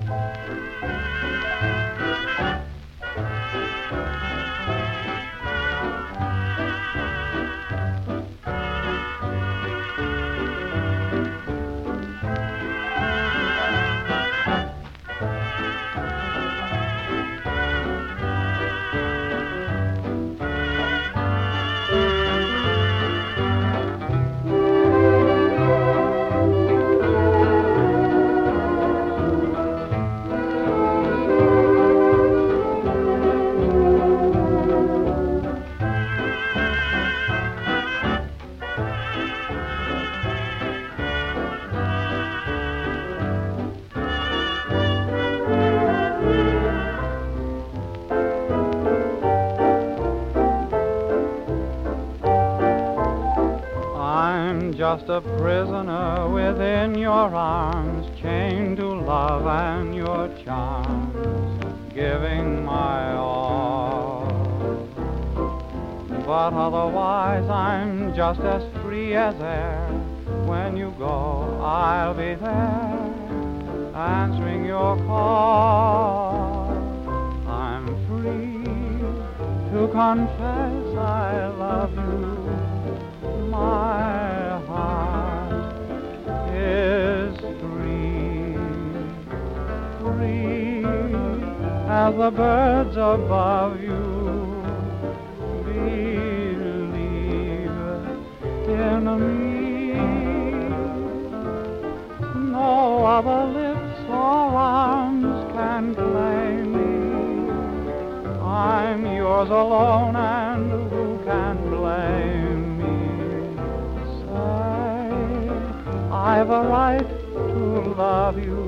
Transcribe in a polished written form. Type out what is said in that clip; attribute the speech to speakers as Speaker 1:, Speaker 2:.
Speaker 1: I'm just a prisoner within your arms, chained to love and your charms, giving my all. But otherwise I'm just as free as air. When you go, I'll be there, answering your call. I'm free to confess I love you. My heart is free, free as the birds above you. Believe in me. No other lips or arms can claim me. I'm yours alone, and who can blame me? I've a right to love you.